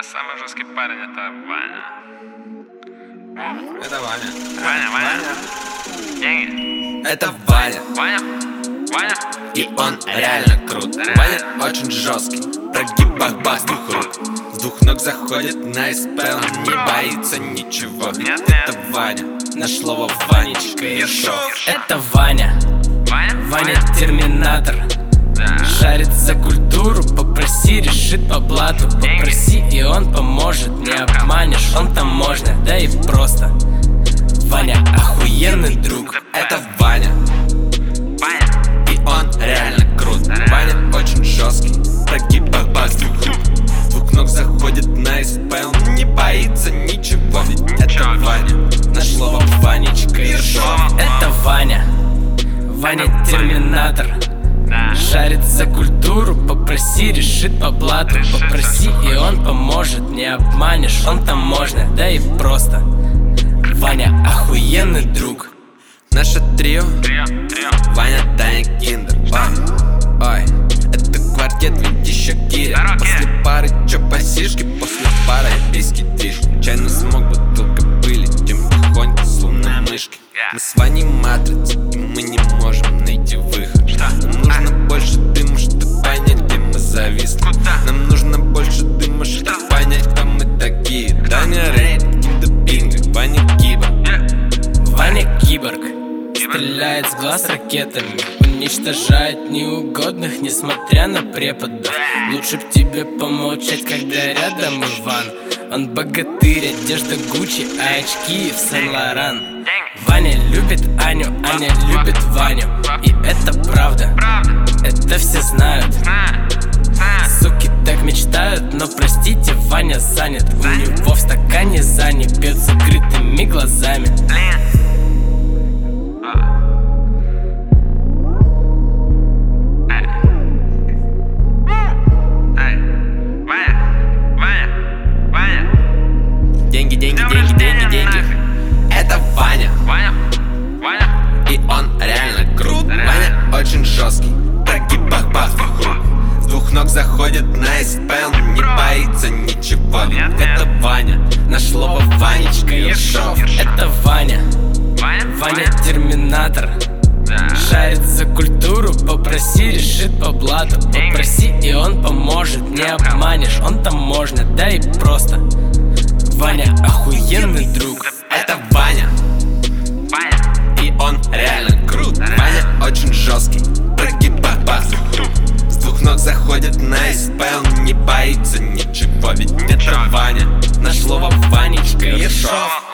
самый жесткий парень — это Ваня. Это Ваня. Ваня. Деньги. Это Ваня. Ваня. И он реально крут. Ваня очень жесткий, прогиб бах-бах с двух рук. С двух ног заходит на СП, он не боится ничего. Ведь это Ваня, наш слово Ванечка Ершов. Это Ваня. Ваня терминатор. Шарит за культуру, попроси, решит по блату. Попроси, и он поможет, не обманешь, он там можно, да и просто. Ваня охуенный друг. Это Ваня. И он реально крут. Ваня очень жесткий, прогиб бах-бах с двух рук. С двух ног заходит на СП, он не боится ничего. Ведь это Ваня, наш слово Ванечка Ершов. Это Ваня. Ваня терминатор. Шарит за культуру, попроси, решит по блату. Попроси, и он поможет, не обманешь, он там можно, да и просто. Ваня охуенный друг. Наше трио, Ваня, Таня, Киндер. Ой, это квартет, ведь еще гиря. После пары чё посишки, после пары писки движ. Чайный смог, бутылка пыли, тем тихонько, словно мышки. Мы с Ваней матрица, и мы не можем найти выход. Нам нужно больше дыма, чтобы понять, где мы зависли. Нам нужно больше дыма, чтобы понять, кто мы такие. Таня Рейд, Кинда Бинго, Ваня Киборг. Ваня киборг. Стреляет с глаз ракетами, уничтожает неугодных, несмотря на преподов. Лучше б тебе помолчать, когда рядом Иван. Он богатырь, одежда Гуччи, а очки в Сен-Лоран. Ваня любит Аню, Аня любит Ваню. И это правда, это все знают. Суки так мечтают, но простите, Ваня занят. У него в стакане Зани пьет с закрытыми глазами. Деньги. Это Ваня. И он реально крут. Ваня очень жесткий, прогиб бах-бах с двух рук. С двух ног заходит на СП, он не боится ничего. Ведь это Ваня, наш слово Ванечка Ершов. Это Ваня. Ваня терминатор. Шарит за культуру, попроси, решит по блату. Попроси, и он поможет, не обманешь, он там можно, да и просто. Ваня охуенный друг. Это Ваня. И он реально крут. Ваня очень жесткий, прогиб бах-бах с двух рук. С двух ног заходит на СП, он не боится ничего. Ведь это Ваня, наш слово Ванечка Ершов.